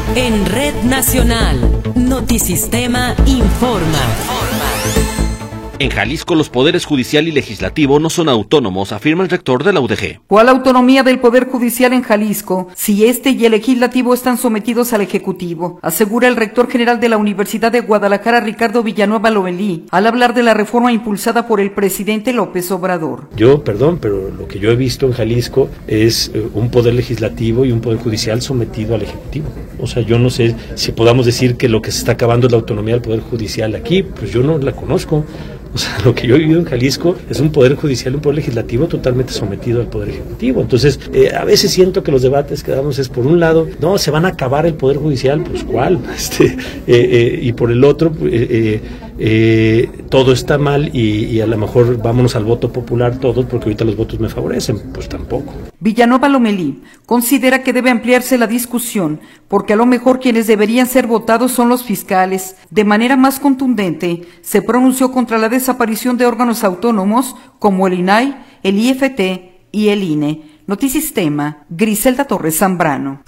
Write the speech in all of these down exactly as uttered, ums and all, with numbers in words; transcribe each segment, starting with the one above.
En Red Nacional, Notisistema informa. En Jalisco, los poderes judicial y legislativo no son autónomos, afirma el rector de la U D G. ¿Cuál autonomía del Poder Judicial en Jalisco si este y el legislativo están sometidos al Ejecutivo? Asegura el rector general de la Universidad de Guadalajara, Ricardo Villanueva Lomelí, al hablar de la reforma impulsada por el presidente López Obrador. Yo, perdón, pero lo que yo he visto en Jalisco es un poder legislativo y un poder judicial sometido al Ejecutivo. O sea, yo no sé si podamos decir que lo que se está acabando es la autonomía del Poder Judicial aquí, pues yo no la conozco. O sea, lo que yo he vivido en Jalisco es un poder judicial y un poder legislativo totalmente sometido al poder ejecutivo. Entonces, eh, a veces siento que los debates que damos es por un lado, no, se van a acabar el poder judicial, pues ¿cuál? Este, eh, eh, y por el otro, eh, eh, eh, todo está mal y, y a lo mejor vámonos al voto popular todos porque ahorita los votos me favorecen, pues tampoco. Villanueva Lomelí considera que debe ampliarse la discusión porque a lo mejor quienes deberían ser votados son los fiscales. De manera más contundente, se pronunció contra la desaparición de órganos autónomos como el I N A I, el I F T y el I N E. Notisistema, Griselda Torres Zambrano.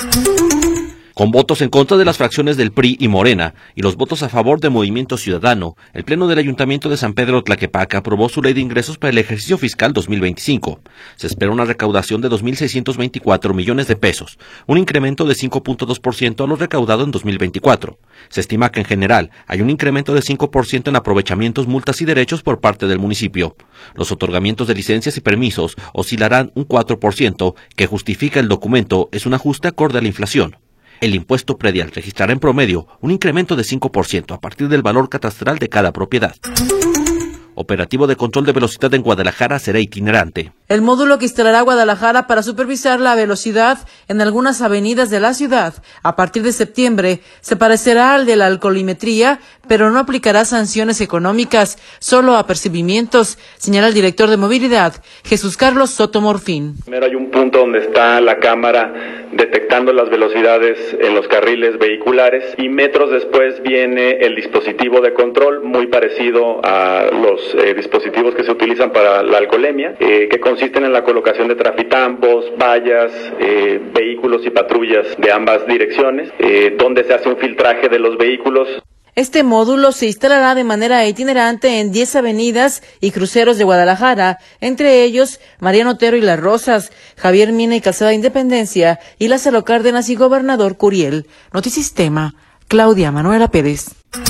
Con votos en contra de las fracciones del P R I y Morena y los votos a favor de Movimiento Ciudadano, el Pleno del Ayuntamiento de San Pedro Tlaquepaque aprobó su ley de ingresos para el ejercicio fiscal dos mil veinticinco. Se espera una recaudación de dos mil seiscientos veinticuatro millones de pesos, un incremento de cinco punto dos por ciento a lo recaudado en dos mil veinticuatro. Se estima que en general hay un incremento de cinco por ciento en aprovechamientos, multas y derechos por parte del municipio. Los otorgamientos de licencias y permisos oscilarán un cuatro por ciento, que justifica el documento es un ajuste acorde a la inflación. El impuesto predial registrará en promedio un incremento de cinco por ciento a partir del valor catastral de cada propiedad. Operativo de control de velocidad en Guadalajara será itinerante. El módulo que instalará Guadalajara para supervisar la velocidad en algunas avenidas de la ciudad a partir de septiembre se parecerá al de la alcoholimetría, pero no aplicará sanciones económicas, solo apercibimientos, señala el director de movilidad, Jesús Carlos Soto Morfín. Primero hay un punto donde está la cámara detectando las velocidades en los carriles vehiculares y metros después viene el dispositivo de control muy parecido a los eh, dispositivos que se utilizan para la alcoholemia, eh, que consisten en la colocación de trafitambos, vallas, eh, vehículos y patrullas de ambas direcciones, eh, donde se hace un filtraje de los vehículos. Este módulo se instalará de manera itinerante en diez avenidas y cruceros de Guadalajara, entre ellos Mariano Otero y Las Rosas, Javier Mina y Calzada Independencia, y Lázaro Cárdenas y Gobernador Curiel. Notisistema, Claudia Manuela Pérez.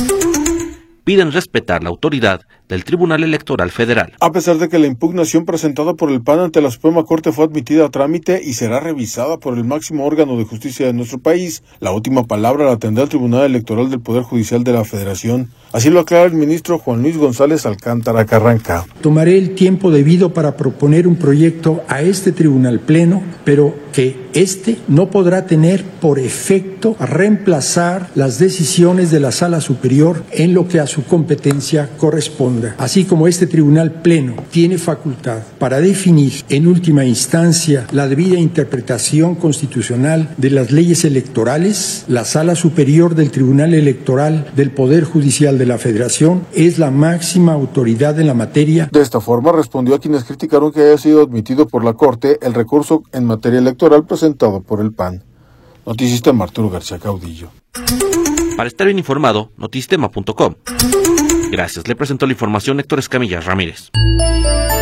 Piden respetar la autoridad del Tribunal Electoral Federal. A pesar de que la impugnación presentada por el P A N ante la Suprema Corte fue admitida a trámite y será revisada por el máximo órgano de justicia de nuestro país, la última palabra la tendrá el Tribunal Electoral del Poder Judicial de la Federación. Así lo aclara el ministro Juan Luis González Alcántara Carranca. Tomaré el tiempo debido para proponer un proyecto a este tribunal pleno, pero que este no podrá tener por efecto reemplazar las decisiones de la Sala Superior en lo que a su competencia corresponda. Así como este tribunal pleno tiene facultad para definir en última instancia la debida interpretación constitucional de las leyes electorales, la Sala Superior del Tribunal Electoral del Poder Judicial de la Federación es la máxima autoridad en la materia. De esta forma respondió a quienes criticaron que haya sido admitido por la Corte el recurso en materia electoral presentado por el P A N. Notisistema, Arturo García Caudillo. Para estar bien informado, notisistema punto com. Gracias, le presentó la información Héctor Escamilla Ramírez.